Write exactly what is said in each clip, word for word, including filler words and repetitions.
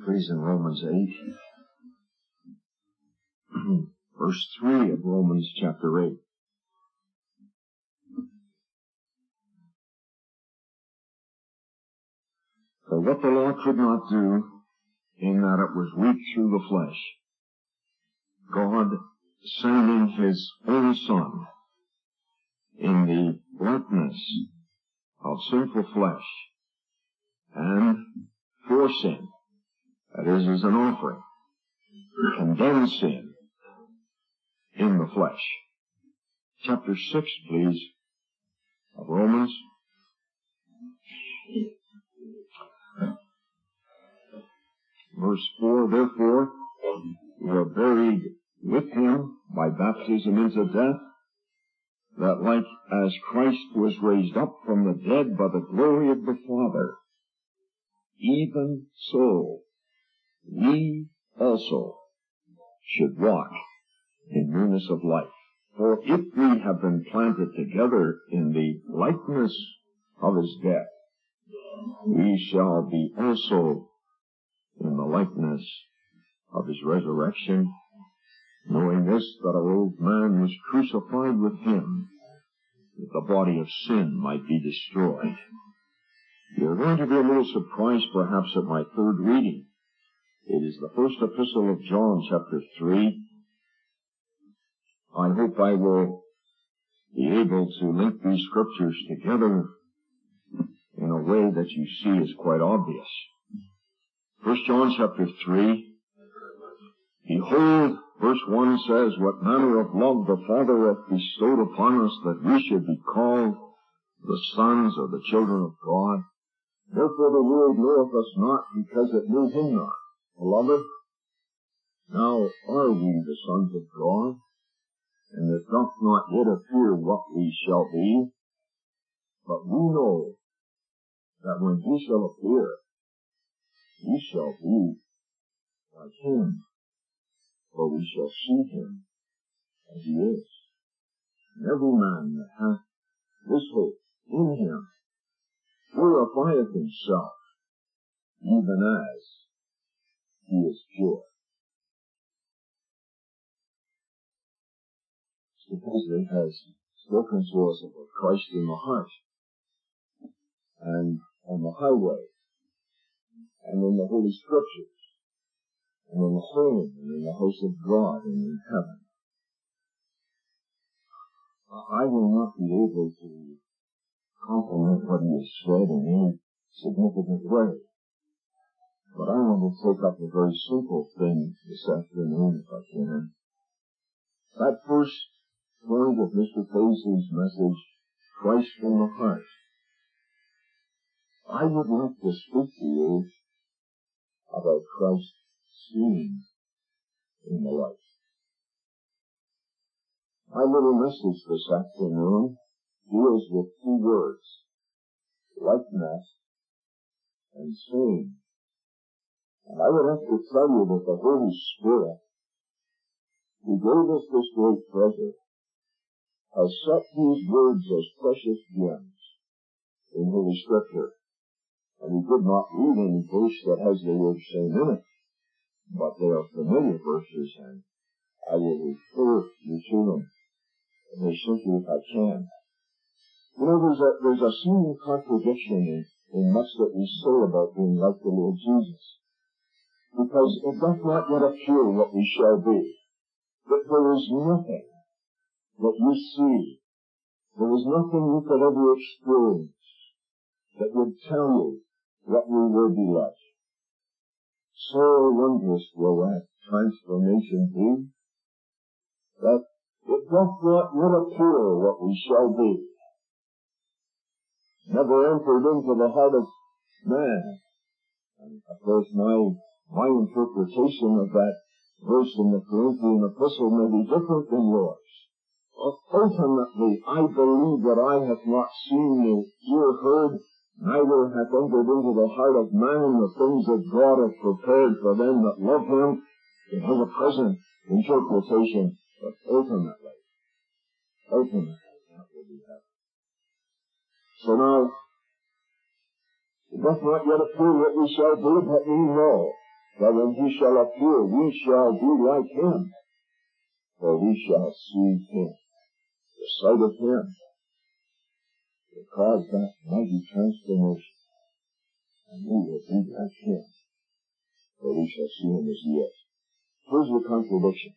please, in Romans eight. Verse three of Romans chapter eight. For what the law could not do, in that it was weak through the flesh, God, sending his own Son in the likeness of sinful flesh, and for sin, that is, as an offering, condemned sin in the flesh. Chapter six, please, of Romans. Verse four, therefore, we are buried with him by baptism into death, that like as Christ was raised up from the dead by the glory of the Father, even so we also should walk in newness of life. For if we have been planted together in the likeness of his death, we shall be also in the likeness of his resurrection, knowing this, that our old man was crucified with him, that the body of sin might be destroyed. You're going to be a little surprised perhaps at my third reading. It is the first epistle of John, chapter three. I hope I will be able to link these scriptures together in a way that you see is quite obvious. First John chapter three, behold, verse one says, what manner of love the Father hath bestowed upon us, that we should be called the sons or the children of God. Therefore the world knoweth us not, because it knew him not. Beloved, now are we the sons of God, and it doth not yet appear what we shall be, but we know that when he shall appear, we shall be like him, for we shall see him as he is. And every man that hath this hope in him purifieth himself, even as he is pure. It's because it has spoken to us about Christ in the heart, and on the highway, and in the Holy Scriptures, and in the home, and in the house of God, and in heaven. I will not be able to compliment what he has said in any significant way, but I want to take up a very simple thing this afternoon, if I can. That first point of Mister Paisley's message, Christ in the heart. I would like to speak to you about Christ seen in the life. My little message this afternoon deals with two words, likeness and seeing. And I would have to tell you that the Holy Spirit, who gave us this great treasure, has set these words as precious gems in Holy Scripture. And we could not read any verse that has the word same in it, but they are familiar verses, and I will refer you to them very simply if I can. You know, there's a, there's a seeming contradiction in, in much that we say about being like the Lord Jesus. Because it doth not yet appear what we shall be. That there is nothing that you see, there is nothing you could ever experience that would tell you what we will be like. So wondrous will that transformation be, that it doth not yet appear what we shall be. Never entered into the heart of man. And of course my, my interpretation of that verse in the Corinthian epistle may be different than yours. But ultimately, I believe that I have not seen the ear heard, neither hath entered into the heart of man the things that God hath prepared for them that love him. It has a present interpretation, but ultimately, ultimately, that will be heaven. So now, it doth not yet appear what we shall be, but we know that when he shall appear, we shall be like him, for we shall see him. The sight of him will cause that mighty transformation, and we will be like him, for we shall see him as he is. Here's the contradiction.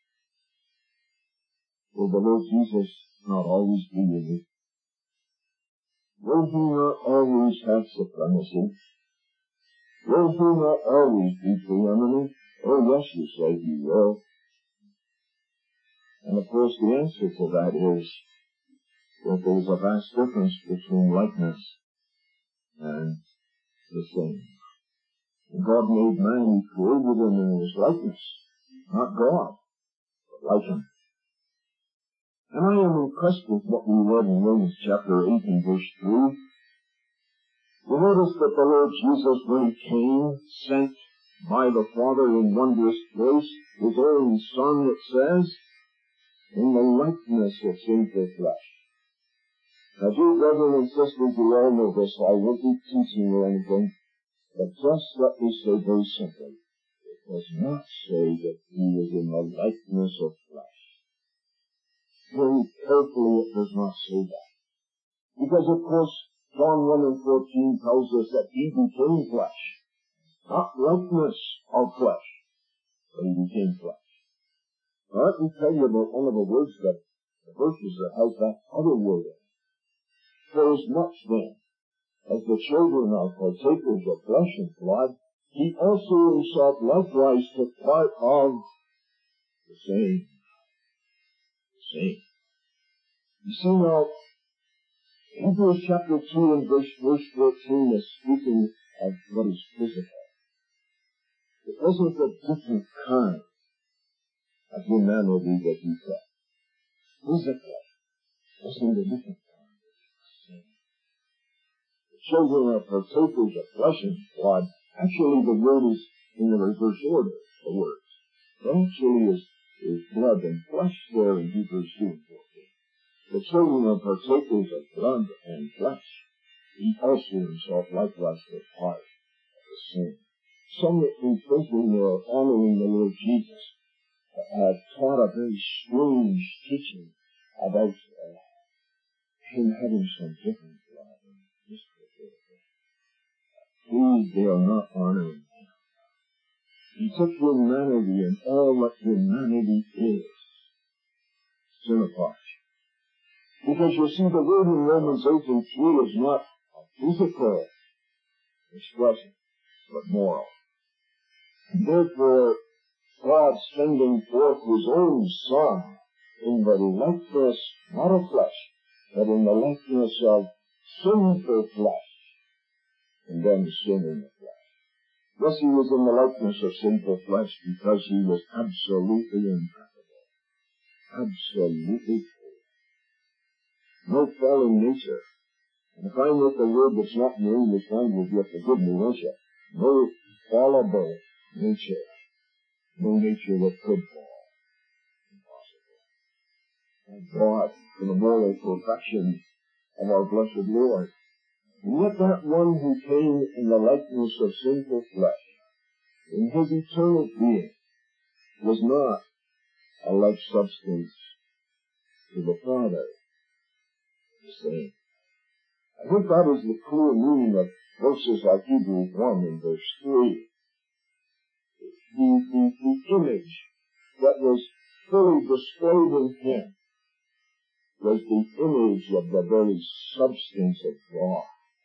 Will the Lord Jesus not always be unique? Will he not always have supremacy? Will he not always be preeminent? Oh yes, you say he will. And of course the answer to that is that there is a vast difference between likeness and the same. When God made man, he created him in his likeness, not God, but like him. And I am impressed with what we read in Romans chapter eight and verse three. You notice that the Lord Jesus, when he came, sent by the Father in wondrous grace, his own Son, it says, in the likeness of sinful flesh. Now, dear brethren and sisters, you all know this, I won't be teaching you anything, but just let me say very simply, it does not say that he is in the likeness of flesh. Very carefully, it does not say that. Because, of course, John one and fourteen tells us that he became flesh. Not likeness of flesh, but he became flesh. Now, let me tell you about one of the words that, the verses that has that other word in it. For as much then, as the children are partakers of flesh and blood, he also himself likewise took part of the same. Same. You see now, Hebrews chapter two and verse, verse fourteen is speaking of what is physical. It wasn't a different kind of humanity that he felt. Physically, it wasn't a different kind. The children are partakers of flesh and blood. Actually, the word is in the reverse order, the words. It actually is, is blood and flesh there in Hebrews two and fourteen. The children are partakers of blood and flesh. He also himself likewise took part of the same. Some that in thinking or honoring the Lord Jesus have taught a very strange teaching about uh, him having some different blood and this sort of thing. Please, they are not honoring him. He took humanity and all that humanity is, signifies. Because you see, the word in Romans eight and three is not a physical expression, but moral. And therefore, God sending forth his own Son in the likeness, not of flesh, but in the likeness of sinful flesh, and then sin in the flesh. Yes, he was in the likeness of sinful flesh because he was absolutely impeccable, absolutely no fallen nature. And if I make a word that's not in the English language, you have to forgive me, won't you? No fallible nature. No nature that could fall. Impossible. Thank God for the moral perfection of our blessed Lord. And yet that one who came in the likeness of sinful flesh, in his eternal being, was not a like substance to the Father. The same. I think that is the clear meaning of verses like Hebrews one and verse three. The, the, the image that was fully displayed in him was the image of the very substance of God.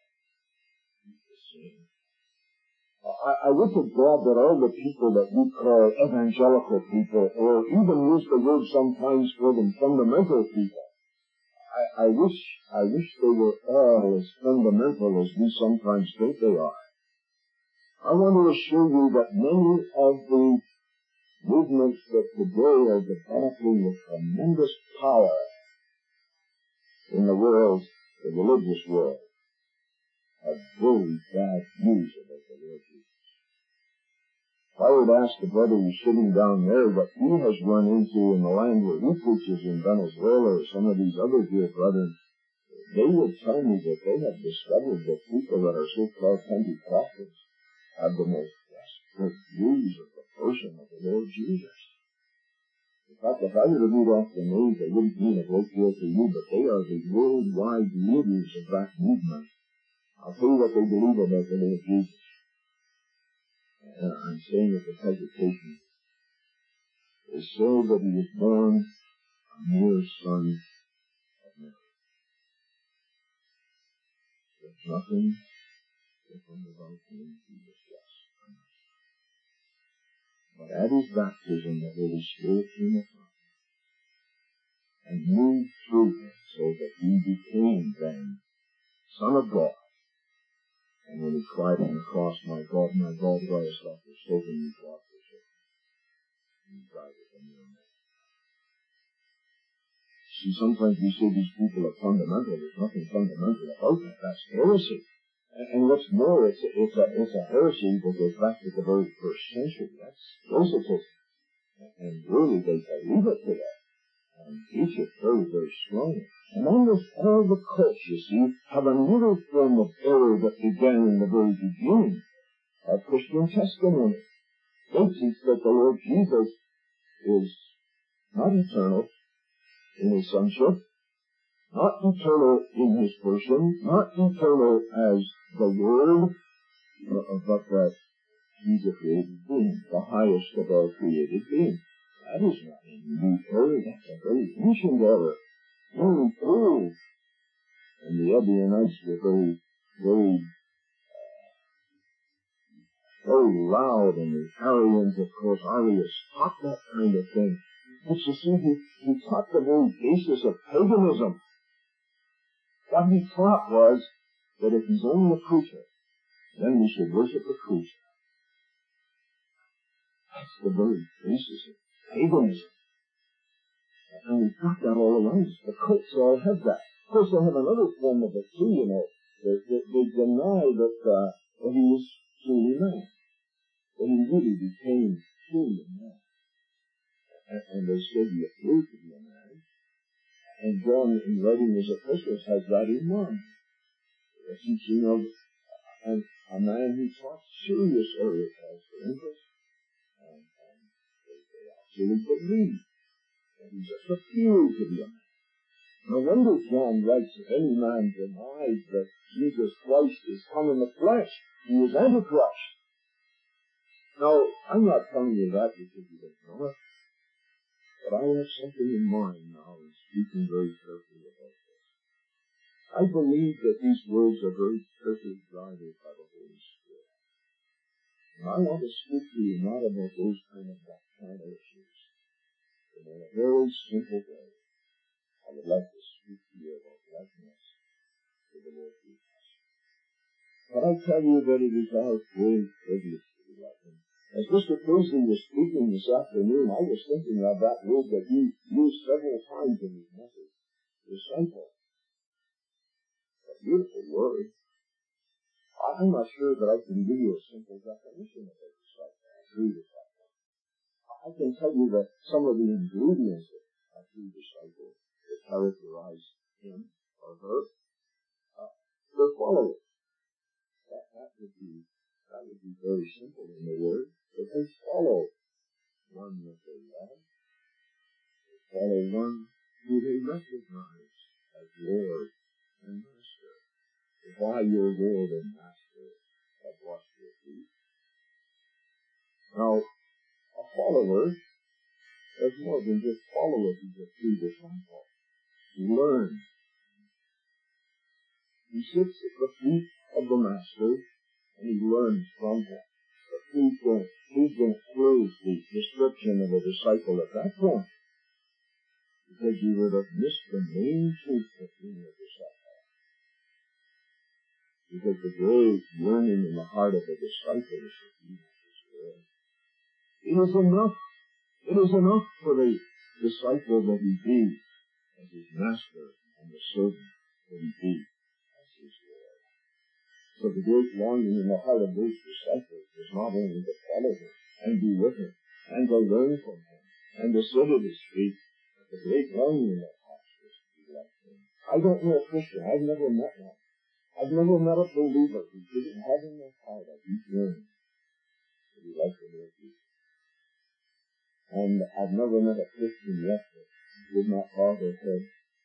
I, I would to God that all the people that we call evangelical people, or even use the word sometimes for them fundamental people, I, I wish I wish they were all as fundamental as we sometimes think they are. I want to assure you that many of the movements that today are developing with tremendous power in the world, the religious world, have very bad views about the Lord Jesus. If I were to ask the brother who's sitting down there what he has run into in the land where he preaches in Venezuela or some of these other dear brethren, they would tell me that they have discovered that people that are so-called Pentecostals have the most the views of the person of the Lord Jesus. In fact, if I were to read off the names, they wouldn't mean a great deal to you, but they are the worldwide leaders of that movement. I'll tell you what they believe about the Lord Jesus. Uh, I'm saying it with hesitation. They say that he was born a mere son of Mary. There's nothing different about him. He was just. But at his baptism, the Holy Spirit came upon him and moved through him so that he became then Son of God. And when he cried on the cross, "My God, my God, why hast thou forsaken me?" God forsaken him. He died as a mere man. See, sometimes we say these people are fundamental. There's nothing fundamental about that. That's heresy. And, and what's more, it's a, it's, a, it's a heresy that goes back to the very first century. That's Docetism. And really, they believe it today. And teach it very, very strongly. And almost all the cults, you see, have another form of error that began in the very beginning of Christian testimony. They teach that the Lord Jesus is not eternal in his sonship, not eternal in his person, not eternal as the Word, but that he's a created being, the highest of all created beings. That is not a new error, that's a very ancient error, very old. And the Ebionites were very, very, very loud, and the Arians, of course, Arius taught that kind of thing. But you see, he, he taught the very basis of paganism. What he taught was that if he's only a preacher, then we should worship the preacher. That's the very basis of paganism. And we've got that all around us. The cults all have that. Of course, they have another form of it too, you know. They, they, they deny that, uh, that he was truly man. That he really became truly man. And, and they say he appeared to be a man. And John, in writing his epistles, has that in mind. The teaching of an, a man who taught serious oracles for interest. And, and they, they actually believe that he just appeared to be a man. No wonder John writes, if any man denies that Jesus Christ is come in the flesh, he is Antichrist. Now, I'm not telling you that because you don't know it, but I have something in mind now and speaking very carefully about this. I believe that these words are very carefully guided by the Holy Spirit. And I want to speak to you not about those kind of doctrinal issues, but in a very simple way. I would like to speak to you about likeness to the Lord Jesus. But I tell you that it is our great privilege to be like him. As Mister Paisley was speaking this afternoon, I was thinking of that word that he used several times in his message, disciple. A beautiful word. I'm not sure that I can give you a simple definition of a disciple, a true disciple. I can tell you that some of the ingredients of a true disciple that characterize him or her, uh, they're followers. That, that would be that would be very simple in the word, but they follow one that they love. They follow one who they recognize as Lord and Master. If I, your Lord and Master, have washed your feet. Now, a follower is more than just follower, he's a true disciple. He learns. He sits at the feet of the Master, and he learns from him. But who's going, who's going to close the description of a disciple at that point? Because you would have missed the main truth of being a disciple. Because the great yearning in the heart of a disciple is to be with his Lord. It is enough. It is enough for the disciple that he be as his master and the servant that he be as his Lord. So the great longing in the heart of those disciples is not only to follow him and be with him and to learn from him and to sit at his feet, but the great longing in their hearts is to be like him. I don't know a Christian. I've never met one. I've never met a believer who didn't have in their heart a deep yearning to be like And I've never met a Christian yet that did not bow their head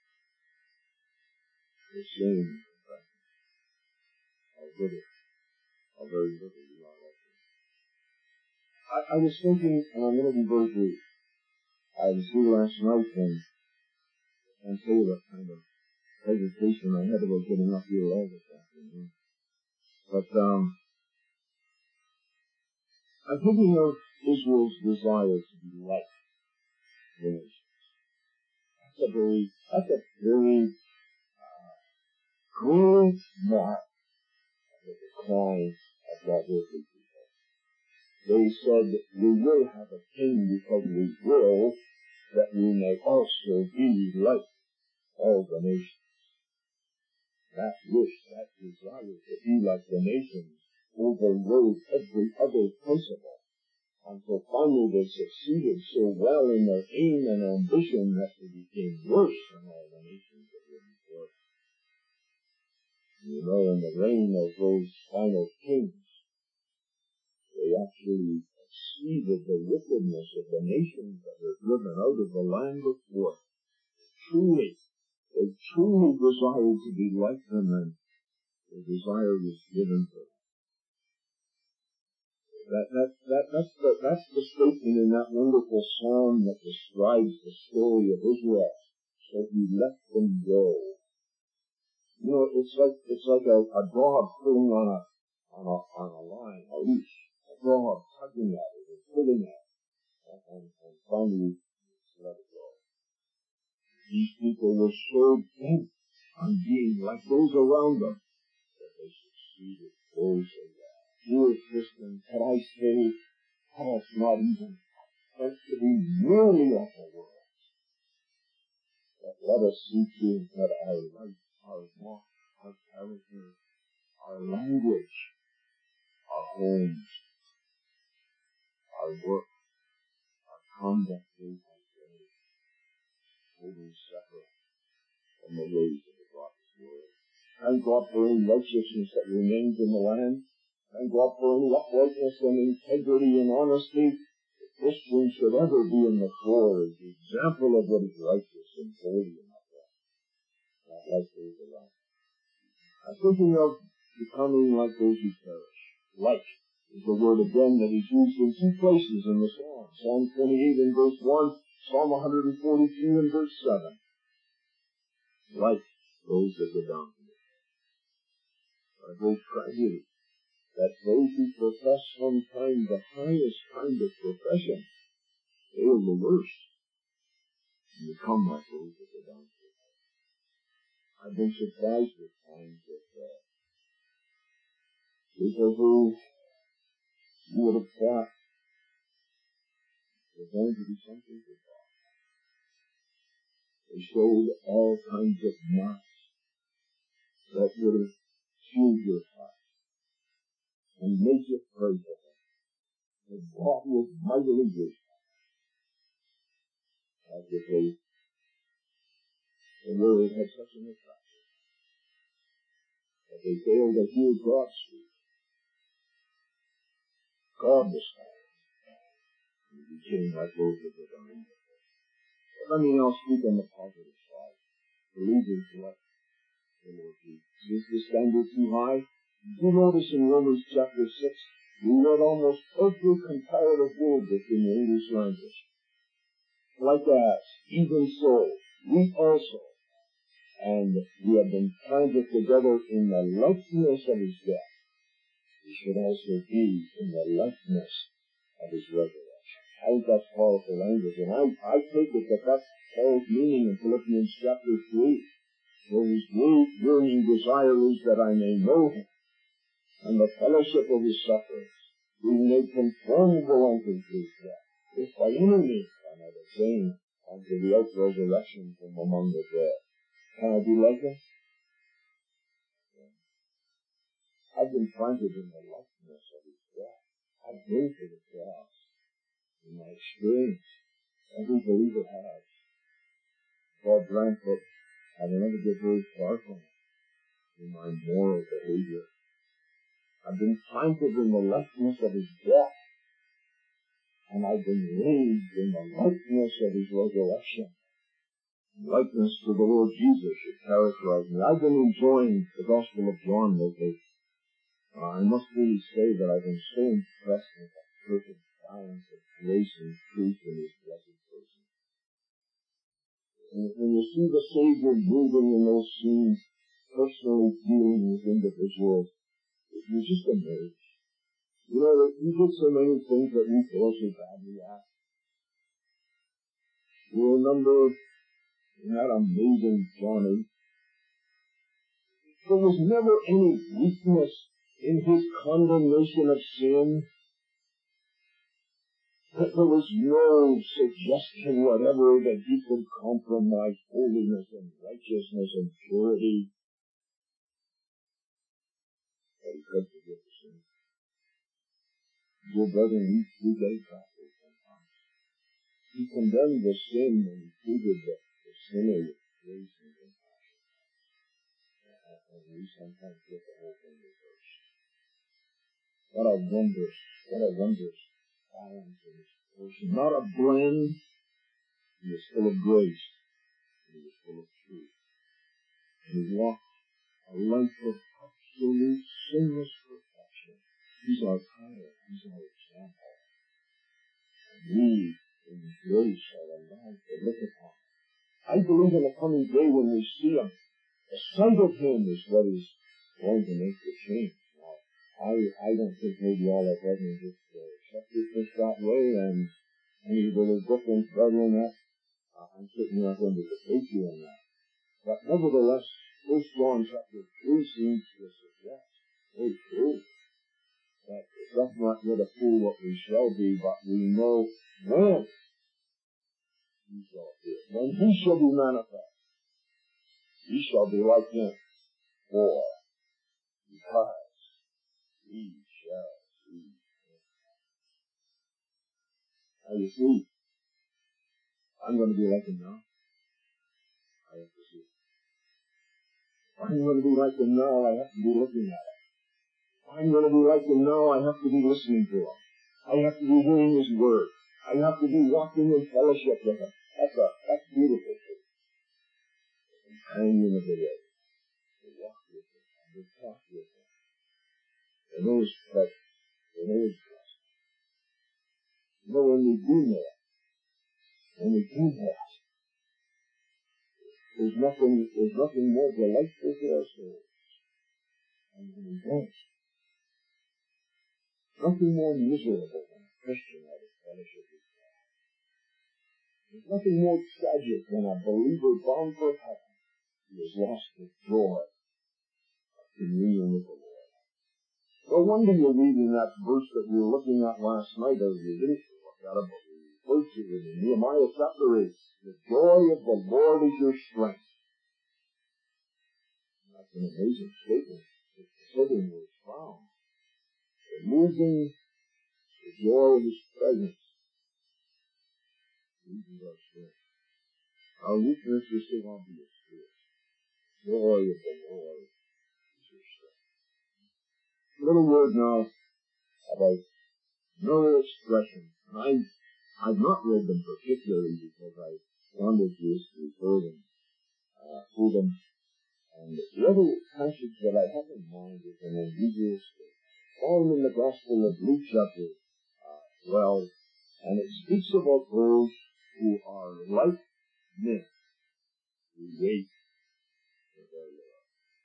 with shame and confession. How little, how very little we are like this. I, I was thinking, and I'm going to be very brief. I was here last night and I say what kind of hesitation I had about getting up here all this afternoon. But um, I'm thinking of Israel's desire to be like the nations. That's a very, that's a very uh, great mark of the decline of God's earthly people. They said, we will have a king because we will, that we may also be like all the nations. That wish, that desire to be like the nations overrode every other principle, until finally they succeeded so well in their aim and ambition that they became worse than all the nations that were before. You know, in the reign of those final kings, they actually exceeded the wickedness of the nations that were driven out of the land before. Truly, they truly desired to be like them, and the desire was given to them. That, that, that, that's, the, that's the statement in that wonderful psalm that describes the story of Israel. So he let them go. You know, it's like, it's like a, a dog pulling on a, on a, on a line, a leash. A dog tugging at it and pulling at it. And, and, and finally, let it go. These people were so bent on being like those around them that they succeeded so so well. Dear Christian, can I say, let us not even attempt to be merely like the world, but let us see to it that our life, our walk, our character, our language, our homes, our work, our conduct day by day, totally separate from the ways of the godless world. Thank God for any righteousness that remains in the land. Thank God for any uprightness and integrity and honesty. The Christian should ever be in the fore as the example of what is righteous and holy and upright, not like those around. I'm thinking of becoming like those who perish. Like is the word again that is used in two places in the Psalm. Psalm twenty-eight in verse one, Psalm one forty-two in verse seven. Like those that go down to the earth. A great tragedy that those who profess sometimes the highest kind of profession fail the worst and become like those that go down to the earth. I've been surprised at times that uh, people who you would have thought were going to be something for God. They showed all kinds of marks that would have chilled your heart and made you pray for them. That God was mightily grateful. As if they, the word had such an attraction that they failed to hear God's speech. God was silent. And he became like those that were dying. But let me now speak on the positive side. Believers like the Lord Jesus. Is the standard too high? You notice in Romans chapter six, we read almost every comparative word that's in the English language. Like as, even so, we also, and we have been planted together in the likeness of his death. We should also be in the likeness of his resurrection. I think that's powerful language, and I, I take it that that's Paul's meaning in Philippians chapter three, where his great yearning desire is that I may know him, and the fellowship of his sufferings, being made conformable unto his death, if by any means I might attain unto the out-resurrection from among the dead. Can I be like him? I've been planted in the likeness of his death. I've been to the cross. In my experience, every believer has. God grant that I will never get very far from it in my moral behavior. I've been planted in the likeness of his death. and I've been raised in the likeness of his resurrection. Likeness to the Lord Jesus should characterize me. I've been enjoying the Gospel of John lately. Uh, I must really say that I've been so impressed with the perfect balance of grace and truth in his blessed person. And when you see the Savior moving in those scenes, personally dealing with individuals, you're just amazed. You know, that he did so many things that we feel so badly at. You remember in that amazing Johnny, there was never any weakness in his condemnation of sin. That there was no suggestion whatever that he could compromise holiness and righteousness and purity. But he could forgive the sin. Dear brethren, we, we get it backwards sometimes. He condemned the sin and he treated the, the sinner with grace and compassion. And we sometimes get the whole thing reversed. What a wondrous, what a wondrous balance in his person. Not a blend. He was full of grace. He was full of truth. And he walked a life of absolute sinless perfection. He's our pattern. He's our example. And we, in grace, are allowed to look upon him. I believe in the coming day when we see him, the sight of him is what is going to make the change. Now, I, I don't think maybe all our brethren just uh, accept it just that way, and any little difference, brethren, that uh, I'm certainly not going to debate you on that. But nevertheless, First John chapter three seems to suggest, very true, that it does not yet approve what we shall be, but we know when he shall appear. When he shall be manifest, we shall be like him, for because we shall see him. Now you see, I'm going to be like him now. I have to see him. I'm going to be like him now. I have to be looking at him. I'm going to be like him now. I have to be listening to him. I have to be hearing his word. I have to be walking in fellowship with him. That's a, that's beautiful too. The companion of the way. To walk with him. To talk with him. To know his presence. To know his presence. You know, when we do that, when we do that, there's nothing, there's nothing more delightful to our souls. And when we don't, nothing more miserable than a Christian out of fellowship with God. There's nothing more tragic than a believer bound for heaven who has lost the joy of communion with the Lord. No wonder you're reading that verse that we were looking at last night, or you didn't look at it, but we referred to it in Nehemiah chapter eight. The joy of the Lord is your strength. And that's an amazing statement. It's the setting where it's found. Losing the joy of his presence loses our strength. Our weakness is so obvious to us. The joy of the Lord is your strength. A little word now about another expression. And I, I've not read them particularly because I wanted to refer them uh, to them. And the other passage that I have in mind is an unusual state. Found in the Gospel of Luke chapter uh, twelve, and it speaks about those who are like men who wait for their Lord.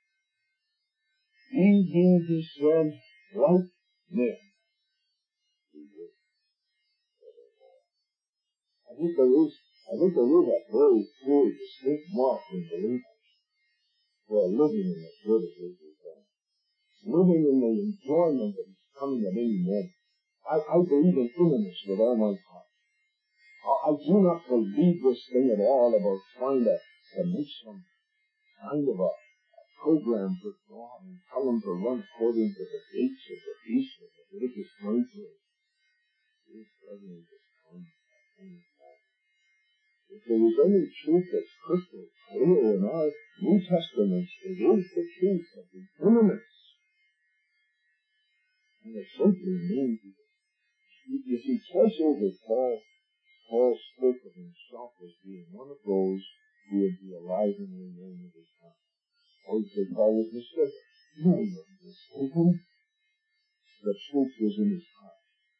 These being, he said, like men who wait for their Lord. I think there is, I think there is a very clear, distinct mark in believers who are living in the service of his God, living in the enjoyment of his coming at any moment. I, I believe in imminence with all my heart. I, I do not believe this thing at all about trying to, to make some kind of a, a program for God and tell them to run according to the dates of the feast of Leviticus twenty-three. This doesn't just come at any time. If there is any truth that's crystal clear in our New Testaments, it is the truth of the imminence. And it simply means You, you see, twice over, Paul, Paul spoke of himself as being one of those who would be alive and remain at his time. Or he said Paul was mistaken. No, he wasn't mistaken. The truth was in his heart.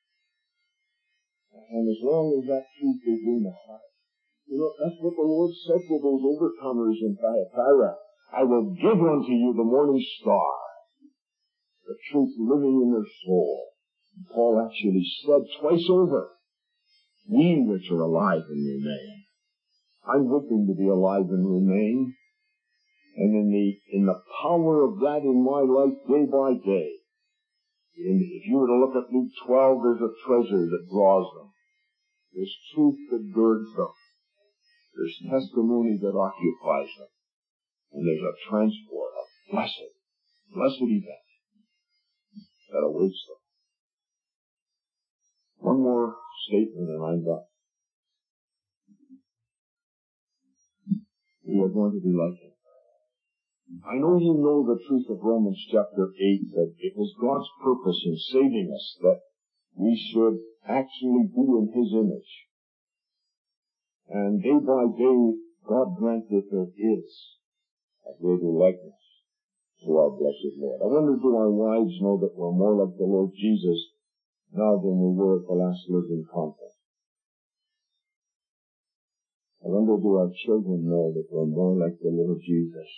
And as long as that truth is in the heart, you know, that's what the Lord said to those overcomers in Thyatira. I will give unto you the morning star, the truth living in their soul. And Paul actually said twice over, we which are alive and remain. I'm hoping to be alive and remain. And in the, in the power of that in my life day by day, and if you were to look at Luke twelve, there's a treasure that draws them. There's truth that girds them. There's testimony that occupies them. And there's a transport, a blessed, blessed event that awaits them. One more statement and I'm done. We are going to be like him. I know you know the truth of Romans chapter eight, that it was God's purpose in saving us that we should actually be in his image. And day by day, God granted there is a greater likeness to our blessed Lord. I wonder, do our wives know that we're more like the Lord Jesus now than we were at the last living conference? I wonder, do our children know that we're more like the Lord Jesus?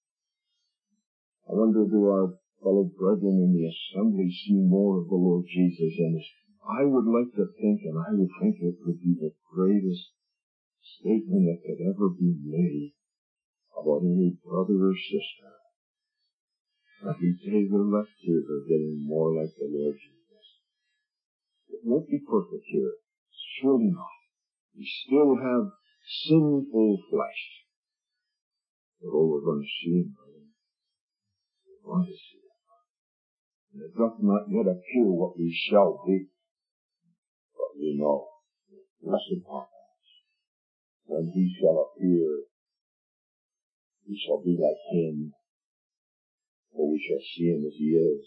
I wonder, do our fellow brethren in the assembly see more of the Lord Jesus in us? I would like to think, and I would think it would be the greatest statement that could ever be made about any brother or sister. Every day their left ears are getting more like the Lord Jesus. It won't be perfect here. Surely not. We still have sinful flesh. But oh, we're going to see him, brother. We're going to see him. And it doth not yet appear what we shall be. But we know, blessed upon us, when he shall appear, we shall be like him, for we shall see him as he is.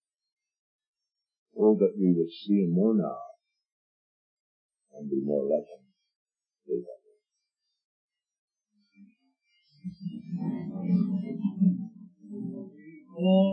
Oh, that we would see him more now, and be more like him. Amen.